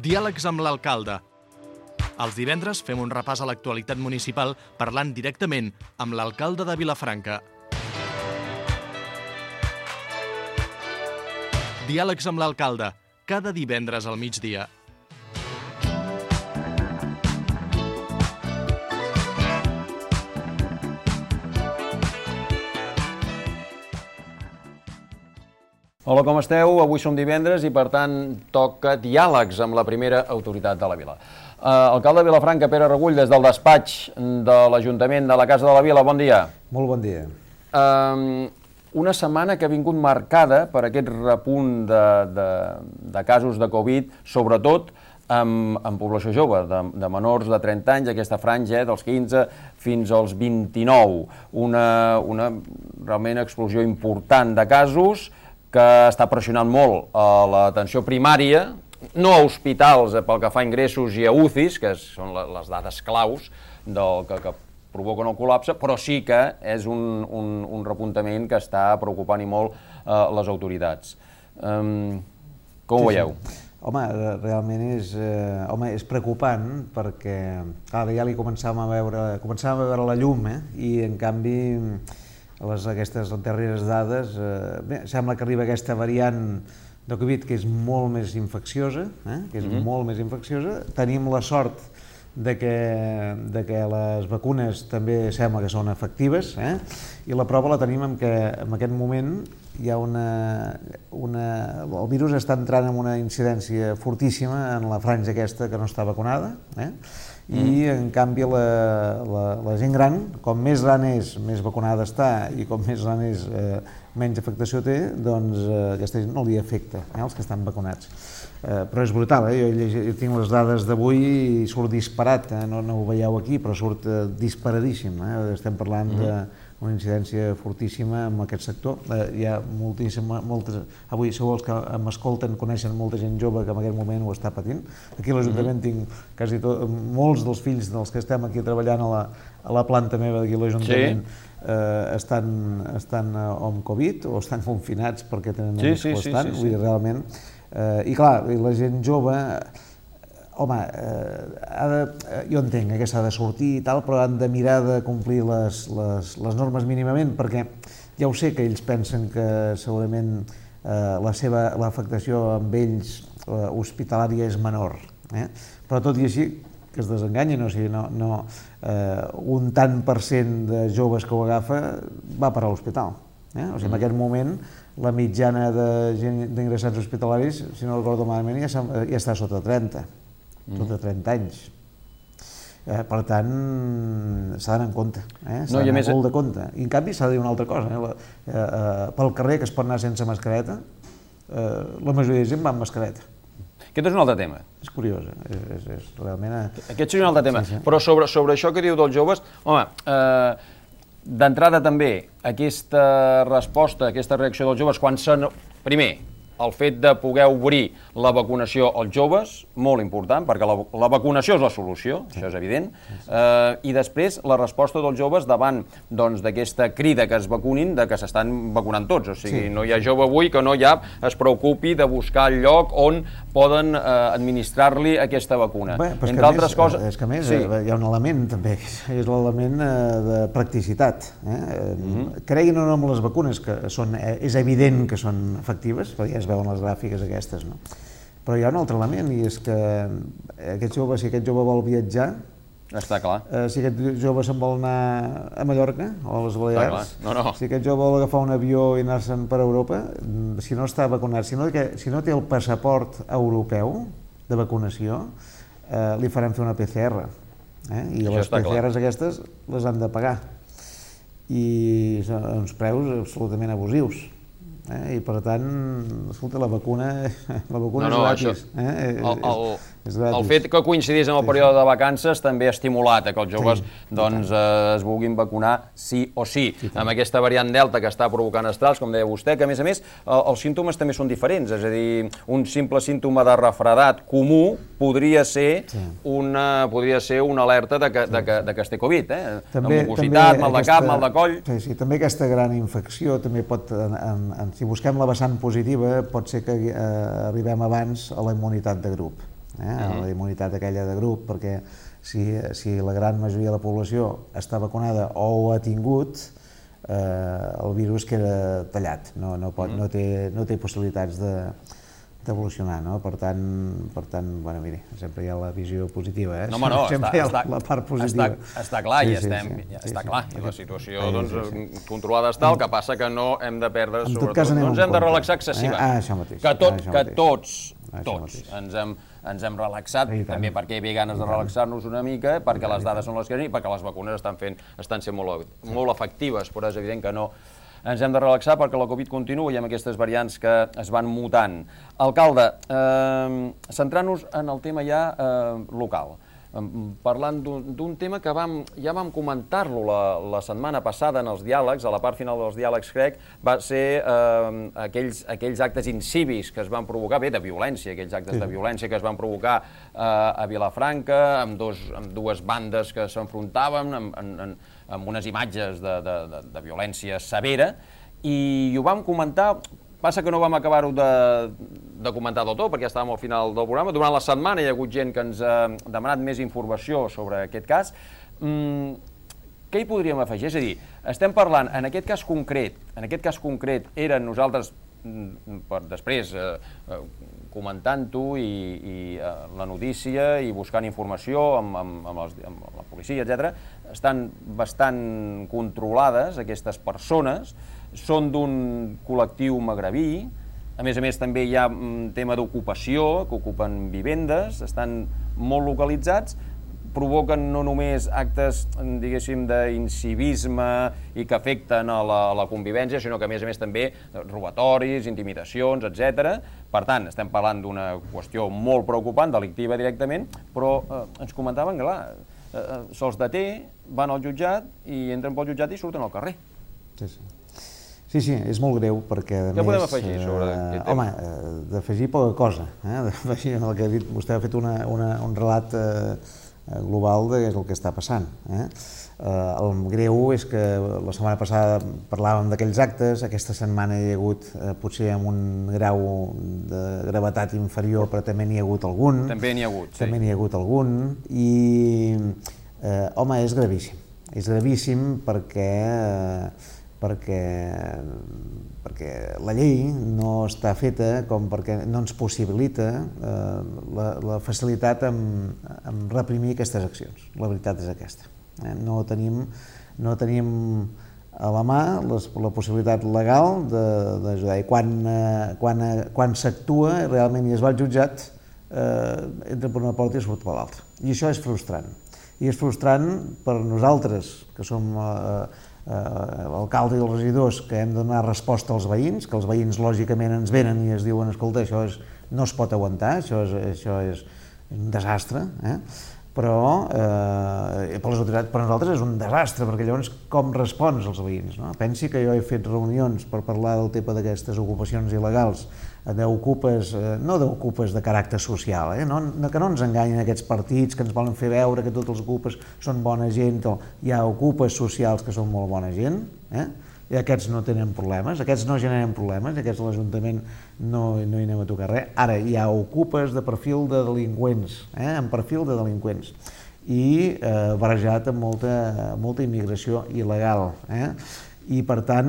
Diàlegs amb l'alcalde. Els divendres fem un repàs a l'actualitat municipal parlant directament amb l'alcalde de Vilafranca. Diàlegs amb l'alcalde, cada divendres al migdia. Hola, com esteu? Avui som divendres i, per tant, toca diàlegs amb la primera autoritat de la vila. Alcalde de Vilafranca, Pere Regull, des del despatx de l'Ajuntament de la Casa de la Vila, bon dia. Molt bon dia. Una setmana que ha vingut marcada per aquest repunt de casos de Covid, sobretot en població jove, de menors de 30 anys, aquesta franja dels 15 fins als 29. Una realment explosió important de casos que està pressionant molt a l'atenció primària, no a hospitals pel que fa a ingressos i a UCIs, que són les dades claus que provoquen el col·lapse, però sí que és un repuntament que està preocupant i molt les autoritats. Com ho veieu? Home, realment és preocupant perquè clar, ja li començàvem a veure la llum, i en canvi aquestes darreres dades, sembla que arriba aquesta variant de Covid que és molt més infecciosa, Tenim la sort de que les vacunes també sembla que són efectives, i la prova la tenim en que en aquest moment hi ha el virus està entrant en una incidència fortíssima en la franja aquesta que no està vacunada, i en canvi la gent gran, com més gran és, més vacunada està, i com més gran és, menys afectació té, doncs aquesta gent no li afecta, els que estan vacunats. Però és brutal, jo tinc les dades d'avui i surt disparat, no ho veieu aquí, però surt disparadíssim, estem parlant d'una incidència fortíssima en aquest sector. Hi ha moltes, avui segur els que m'escolten coneixen molta gent jove que en aquest moment ho està patint. Aquí a l'Ajuntament tinc quasi molts dels fills dels que estem aquí treballant a la planta meva d'aquí a l'Ajuntament estan amb Covid o estan confinats perquè tenen amics que ho estan, vull dir, realment. I clar, la gent jove, home, jo entenc que s'ha de sortir i tal, però han de mirar de complir les normes mínimament, perquè ja ho sé que ells pensen que segurament l'afectació amb ells hospitalària és menor, però tot i així que es desenganyin, o sigui, un tant per cent de joves que ho agafa va per a l'hospital. O sigui, en aquest moment la mitjana d'ingressats hospitalaris, si no recordo malament, ja està sota 30 anys. Per tant, s'ha d'anar en compte, s'ha d'anar molt de compte. I en canvi s'ha de dir una altra cosa, pel carrer que es pot anar sense mascareta, la majoria de gent va amb mascareta. Aquest és un altre tema. És curiós, és realment... Aquest seria un altre tema, però sobre això que diu dels joves, home, d'entrada també, aquesta resposta, aquesta reacció dels joves, quan són, primer, el fet de poder obrir la vacunació als joves, molt important, perquè la vacunació és la solució, això és evident, i després la resposta dels joves davant d'aquesta crida que es vacunin, que s'estan vacunant tots, o sigui, no hi ha jove avui que no es preocupi de buscar el lloc on poden administrar-li aquesta vacuna. Entre altres coses... És que a més hi ha un element també, és l'element de practicitat. Creguin o no amb les vacunes, que és evident que són efectives, perquè ja es veuen les gràfiques aquestes, no? Però hi ha un altre element, i és que si aquest jove vol viatjar, està clar. Si aquest jove se'n vol anar a Mallorca o a les Balears, si aquest jove vol agafar un avió i anar-se'n per Europa, si no està vacunat, si no té el passaport europeu de vacunació, li faran fer una PCR. I les PCRs aquestes les han de pagar. I són uns preus absolutament abusius. I per tant, escolta, la vacuna és gratis. El fet que coincidís amb el període de vacances també ha estimulat que els joves es vulguin vacunar sí o sí. Amb aquesta variant Delta que està provocant estrals, com deia vostè, que a més els símptomes també són diferents, és a dir, un simple símptoma de refredat comú podria ser una alerta de que es té Covid, amb mucositat, mal de cap, mal de coll. Sí, també aquesta gran infecció també pot, si busquem la vessant positiva, pot ser que arribem abans a la immunitat de grup. la immunitat aquella de grup, perquè si la gran majoria de la població està vacunada o ho ha tingut, el virus queda tallat, no té possibilitats d'evolucionar, no? Per tant, bueno, miri, sempre hi ha la visió positiva, No, sempre hi ha la part positiva. Està clar, està clar, i la situació controlada està, el que passa que no hem de perdre, sobretot, no ens hem de relaxar excessivament. Això mateix. Que tots ens hem relaxat, també perquè hi havia ganes de relaxar-nos una mica, perquè les dades són les que hi ha, i perquè les vacunes estan sent molt efectives, però és evident que no ens hem de relaxar perquè la Covid continua i amb aquestes variants que es van mutant. Alcalde, centrant-nos en el tema ja local, parlant d'un tema que ja vam comentar-lo la setmana passada en els diàlegs, a la part final dels diàlegs, crec, va ser aquells actes incivis que es van provocar, de violència, aquells actes de violència que es van provocar a Vilafranca, amb dues bandes que s'enfrontaven, amb unes imatges de violència severa, i ho vam comentar. Passa que no vam acabar-ho de comentar del tot, perquè estàvem al final del programa. Durant la setmana hi ha hagut gent que ens ha demanat més informació sobre aquest cas. Què hi podríem afegir? És a dir, estem parlant, en aquest cas concret, eren nosaltres, després, comentant-ho i la notícia i buscant informació amb la policia, etc., estan bastant controlades aquestes persones, són d'un col·lectiu magrebí, a més també hi ha un tema d'ocupació, que ocupen vivendes, estan molt localitzats, provoquen no només actes, diguéssim, d'incivisme i que afecten a la convivència, sinó que a més també robatoris, intimidacions, etc. Per tant, estem parlant d'una qüestió molt preocupant, delictiva directament, però ens comentaven que, clar, se'ls deté, van al jutjat i entren pel jutjat i surten al carrer. Sí, és molt greu perquè, a més... Què podem afegir sobre aquest tema? Home, d'afegir poca cosa. D'afegir el que ha dit, vostè ha fet un relat global de què és el que està passant. El greu és que la setmana passada parlàvem d'aquells actes, aquesta setmana hi ha hagut, potser amb un grau de gravetat inferior, però també n'hi ha hagut algun. També n'hi ha hagut, sí. També n'hi ha hagut algun, i, home, és gravíssim. És gravíssim perquè la llei no està feta com perquè no ens possibilita la facilitat en reprimir aquestes accions. La veritat és aquesta. No tenim a la mà la possibilitat legal d'ajudar. I quan s'actua realment i es va al jutjat, entra per una porta i surt per l'altra. I això és frustrant. I és frustrant per nosaltres, que som l'alcalde i els regidors, que hem de donar resposta als veïns, que els veïns lògicament ens venen i es diuen, escolta, això no es pot aguantar, això és un desastre, però per les autoritats, per nosaltres és un desastre, perquè llavors com respons als veïns? Pensi que jo he fet reunions per parlar del tema d'aquestes ocupacions il·legals, no d'ocupes de caràcter social, que no ens enganyin aquests partits que ens volen fer veure que tots els ocupes són bona gent. Hi ha ocupes socials que són molt bona gent, i aquests no tenen problemes, aquests no generen problemes, aquests a l'Ajuntament no hi anem a tocar res. Ara, hi ha ocupes de perfil de delinqüents, en perfil de delinqüents, i barrejat amb molta immigració il·legal. I per tant,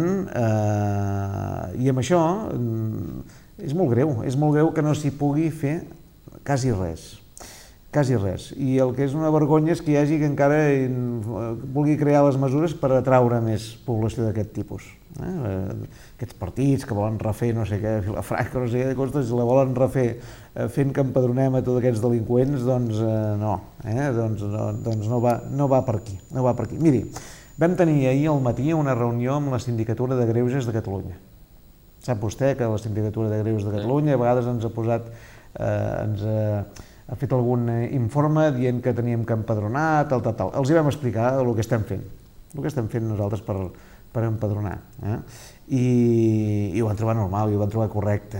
i amb això és molt greu que no s'hi pugui fer quasi res. I el que és una vergonya és que hi hagi que encara vulgui crear les mesures per atraure més població d'aquest tipus. Aquests partits que volen refer no sé què, Vilafranca, no sé què, costes, la volen refer fent que empadronem a tots aquests delinqüents, doncs no, doncs no va per aquí. Miri, vam tenir ahir al matí una reunió amb la Sindicatura de Greuges de Catalunya. Sap vostè que la Sindicatura de Greuges de Catalunya a vegades ens ha fet algun informe dient que teníem que empadronar, tal. Els hi vam explicar el que estem fent nosaltres per empadronar. I ho van trobar normal, i ho van trobar correcte.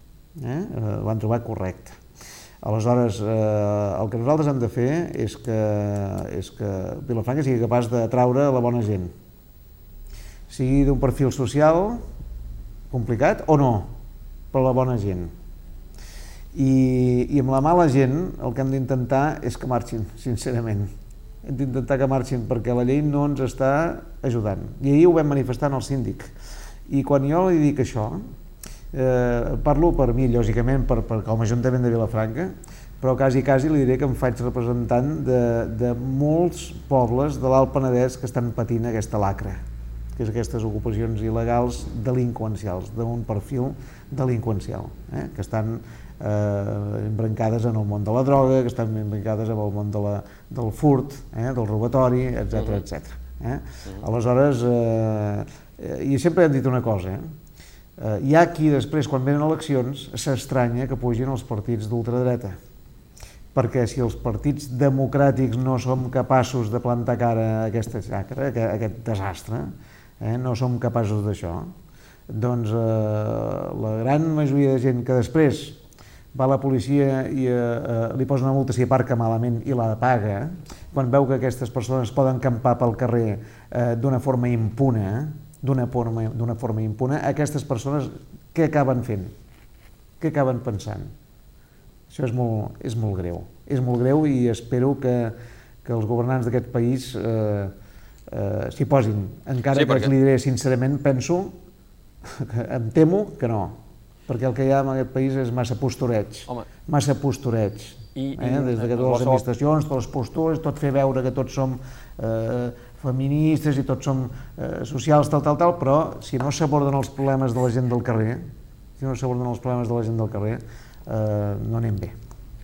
Aleshores, el que nosaltres hem de fer és que Vilafranca sigui capaç d'atraure la bona gent. Sigui d'un perfil social complicat o no, però la bona gent. I amb la mala gent el que hem d'intentar és que marxin, sincerament. Hem d'intentar que marxin perquè la llei no ens està ajudant. I ahir ho vam manifestar en el síndic. I quan jo li dic això, parlo per mi, lògicament, com a Ajuntament de Vilafranca, però quasi li diré que em faig representant de molts pobles de l'Alt Penedès que estan patint aquesta lacra, que és aquestes ocupacions il·legals delinqüencials, d'un perfil delinqüencial, que estan embrancades en el món de la droga, que estan embrancades en el món del furt, del robatori, etc. Aleshores, i sempre hem dit una cosa, hi ha qui després, quan venen eleccions, s'estranya que pugin els partits d'ultradreta, perquè si els partits democràtics no som capaços de plantar cara a aquesta xacra, a aquest desastre, no som capaços d'això, doncs la gran majoria de gent que després va a la policia i li posa una multa si aparca malament i la paga, quan veu que aquestes persones poden campar pel carrer d'una forma impune, aquestes persones què acaben fent? Què acaben pensant? Això és molt greu. És molt greu i espero que els governants d'aquest país s'hi posin. Encara que li diré sincerament, em temo que no, perquè el que hi ha en aquest país és massa postureig. Des de totes les administracions, totes les postures, tot fer veure que tots som feministes i tots som socials, però si no s'aborden els problemes de la gent del carrer, no anem bé.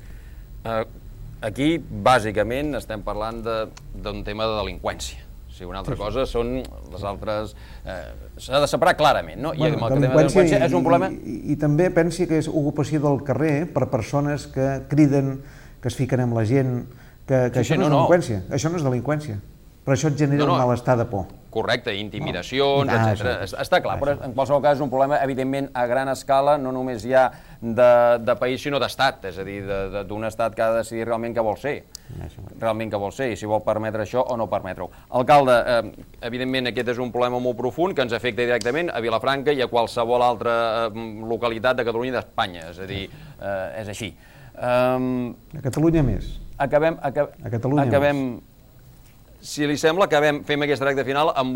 Aquí, bàsicament, estem parlant d'un tema de delinqüència. O sigui, una altra cosa són les altres... S'ha de separar clarament, no? I el tema de delinqüència és un problema... I també pensi que és ocupació del carrer per persones que criden, que es fiquen amb la gent, que això no és delinqüència. Això no és delinqüència. Però això et genera un malestar de por. Correcte, intimidacions, etc. Està clar, però en qualsevol cas és un problema, evidentment, a gran escala, no només ja de país, sinó d'estat, és a dir, d'un estat que ha de decidir realment què vol ser. I si vol permetre això o no permetre-ho. Alcalde, evidentment aquest és un problema molt profund que ens afecta directament a Vilafranca i a qualsevol altra localitat de Catalunya i d'Espanya, és a dir, és així. A Catalunya més. Acabem... Si li sembla, fem aquesta recta final amb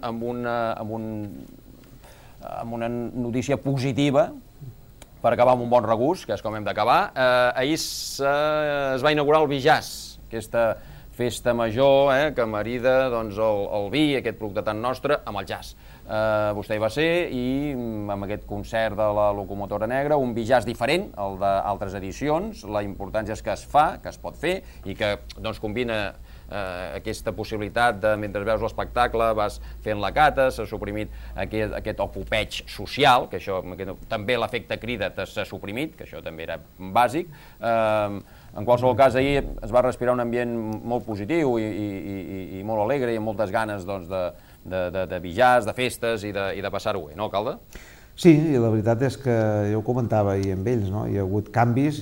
una notícia positiva per acabar amb un bon regust, que és com hem d'acabar. Ahir es va inaugurar el Bijàs, aquesta festa major que marida el vi, aquest producte tan nostre, amb el jazz. Vostè hi va ser i amb aquest concert de la Locomotora Negra, un Bijàs diferent al d'altres edicions, la importància és que es fa, que es pot fer i que combina aquesta possibilitat de, mentre veus l'espectacle, vas fent la cata, s'ha suprimit aquest ocupeig social, que això també l'efecte crida s'ha suprimit, que això també era bàsic. En qualsevol cas, ahir es va respirar un ambient molt positiu i molt alegre i amb moltes ganes de bijars, de festes i de passar-ho bé, no, alcalde? Sí, i la veritat és que jo ho comentava ahir amb ells, hi ha hagut canvis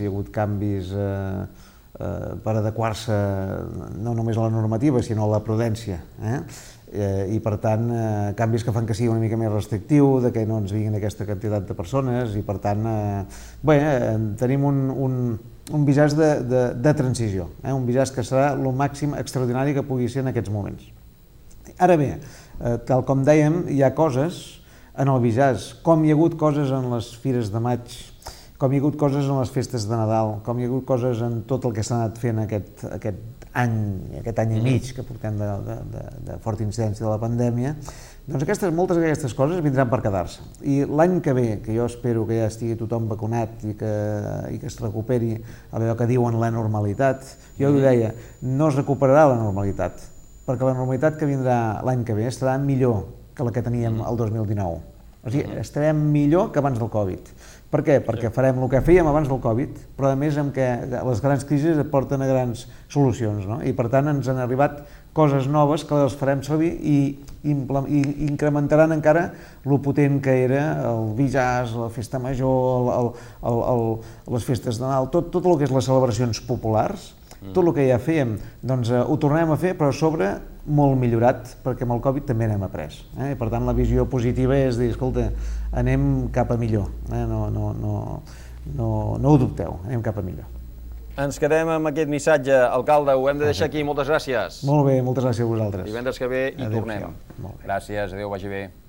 per adequar-se no només a la normativa, sinó a la prudència. I per tant, canvis que fan que sigui una mica més restrictiu, que no ens vinguin aquesta quantitat de persones, i per tant, tenim un Bijàs de transició, un Bijàs que serà el màxim extraordinari que pugui ser en aquests moments. Ara bé, tal com dèiem, hi ha coses en el Bijàs, com hi ha hagut coses en les fires de maig, com hi ha hagut coses en les festes de Nadal, com hi ha hagut coses en tot el que s'ha anat fent aquest any i mig que portem de forta incidència de la pandèmia, doncs moltes d'aquestes coses vindran per quedar-se. I l'any que ve, que jo espero que ja estigui tothom vacunat i que es recuperi allò que diuen la normalitat, jo ho deia, no es recuperarà la normalitat, perquè la normalitat que vindrà l'any que ve serà millor que la que teníem el 2019. O sigui, estarem millor que abans del Covid. Per què? Perquè farem el que fèiem abans del Covid, però a més que les grans crisis et porten a grans solucions, i per tant ens han arribat coses noves que les farem servir i incrementaran encara el potent que era el Bijàs, la festa major, les festes de Nadal, tot el que és les celebracions populars, tot el que ja fèiem, doncs ho tornem a fer, però a sobre molt millorat, perquè amb el Covid també n'hem après. I per tant la visió positiva és dir, escolta, anem cap a millor. no ho dubteu, anem cap a millor. Ens quedem amb aquest missatge. Alcalde, ho hem de deixar aquí. Moltes gràcies. Molt bé, moltes gràcies a vosaltres. Divendres que ve hi tornem. Molt bé. Gràcies, adéu, vagi bé.